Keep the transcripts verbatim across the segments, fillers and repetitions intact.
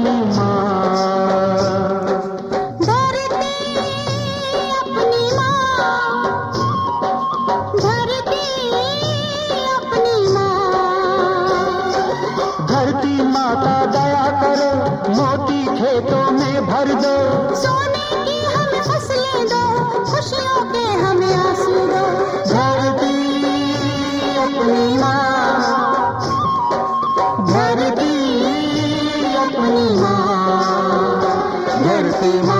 अपनी माँ। धरती अपनी माँ, धरती अपनी माँ। धरती माता दया करो, मोती खेतों में भर दो। सोने की हमें फसलें दो, खुशियों के हमें आंसू दो। धरती अपनी माँ, धरती अपनी माँ। धरती माँ,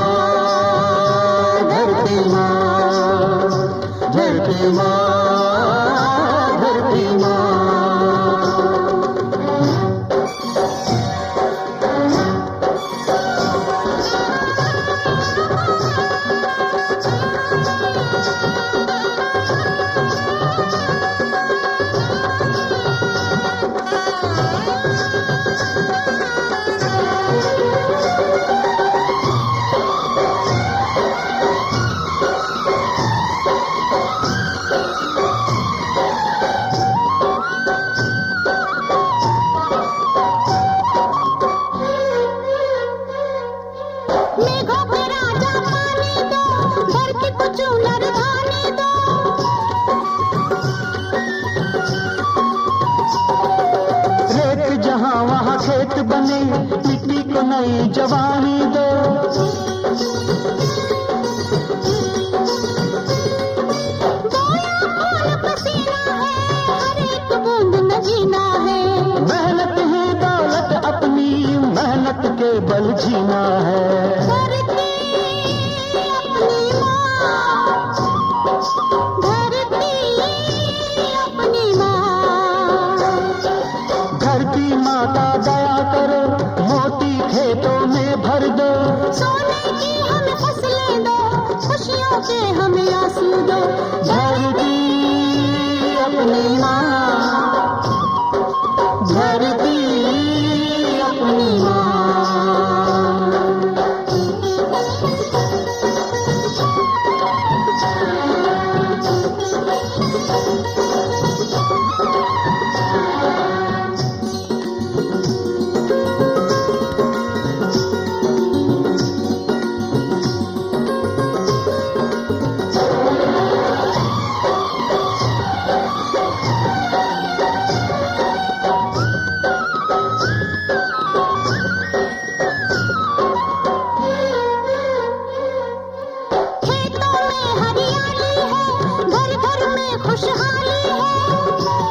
धरती माँ, धरती माँ, धरती माँ। मेघों पे राजा पानी दो, धरती को चूनर धानी दो। रेत जहाँ वहाँ खेत बने, मिट्टी को नई जवानी दो। बोया खून पसीना है, हर एक बूंद न जीना है। मेहनत है दौलत अपनी, मेहनत के बल जीना है। धरती अपनी माँ, धरती अपनी माँ। धरती माता दया करो, मोती खेतों में भर दो। सोने की हमें फसलें दो, खुशियों के हमें आंसू दो। धरती अपनी माँ, धरती अपनी माँ। खेतों में हरियाली है, घर घर में खुशहाली है।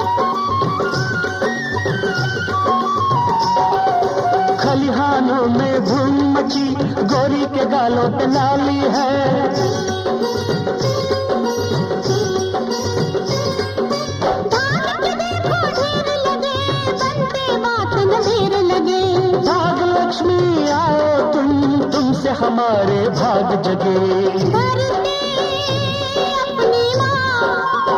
खलिहानों में धूम मची, गोरी के गालों पे लाली है। धान के देखो ढेर लगे, बनते बात न ढेर लगे। भाग लक्ष्मी आओ तुम, तुमसे हमारे भाग जगे। धरती अपनी माँ,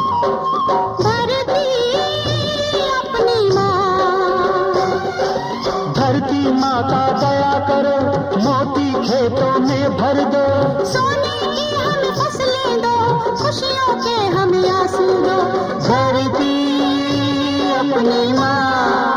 धरती अपनी माँ। धरती माता दया करो, मोती खेतों में भर दो। सोने की हमें फसलें दो, खुशियों के हमें आंसू दो। धरती अपनी माँ,